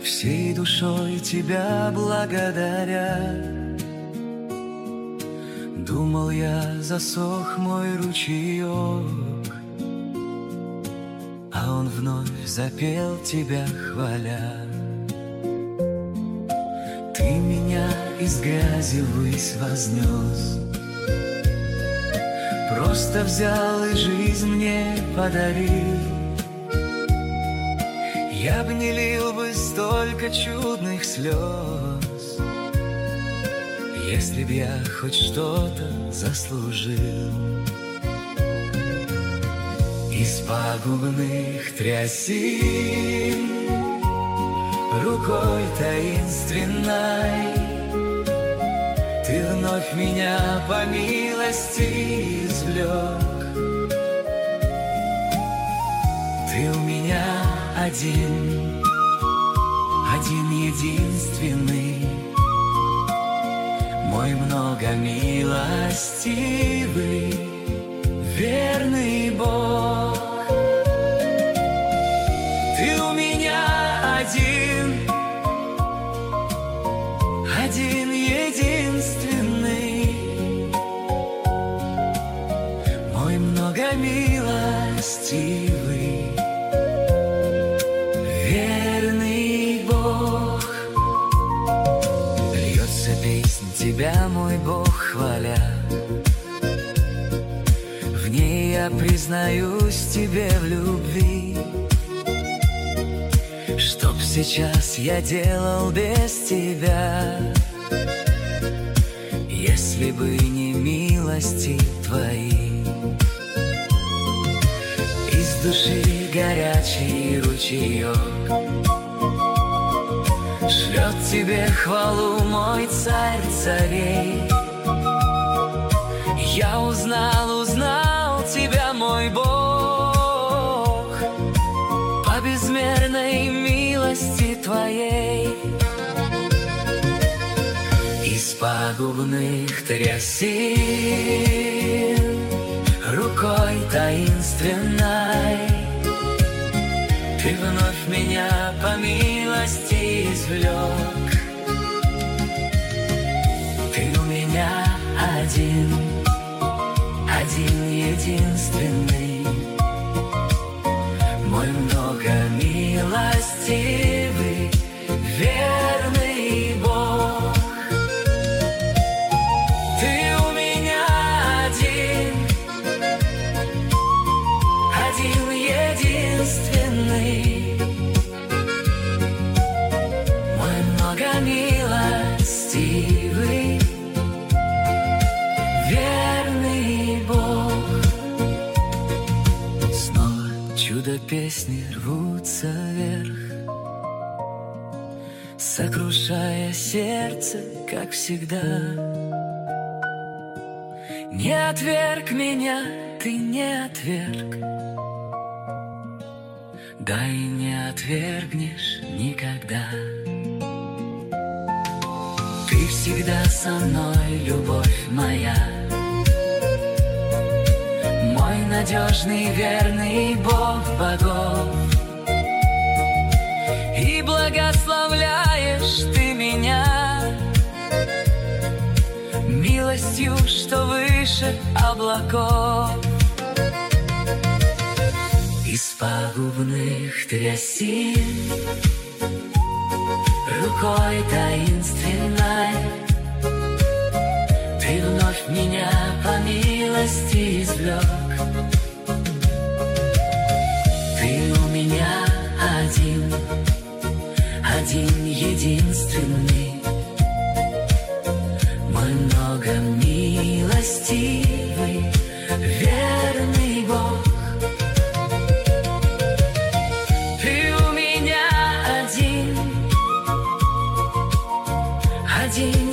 всей душой тебя благодаря. Думал я, засох мой ручеек, а он вновь запел тебя хваля. Ты меня из грязи ввысь вознес, просто взял и жизнь мне подарил. Я бы не лил бы столько чудных слез, если б я хоть что-то заслужил. Из пагубных трясин рукой таинственной ты вновь меня по милости извлек. Ты у меня один единственный, мой многомилостивый, верный Бог. Ты у меня один единственный, мой многомилостивый, верный Бог. Льется песня тебя, мой Бог, хваля. В ней я признаюсь тебе в любви. Что б сейчас я делал без тебя, если бы не милости твои? Из души горячий ручеек шлет тебе хвалу мой царь царей. Я узнал тебя, мой Бог, по безмерной милости твоей. Из пагубных трясин рукой таинственной ты вновь меня по милости извлек. Ты у меня один единственный, мой многомилостивый, верный Бог. Ты у меня один единственный, мой многомилостивый, верный Бог. Снова чудо песни рвутся вверх, сокрушая сердце, как всегда. Не отверг меня, ты не отверг, да и не отвергнешь никогда. Ты всегда со мной, любовь моя, мой надежный, верный Бог богов. И благословляешь ты меня милостью, что выше облаков. Из пагубных трясин рукой таинственной ты вновь меня по милости извлек. Ты у меня один единственный, мой многомилостивый, верный Бог. Ты у меня один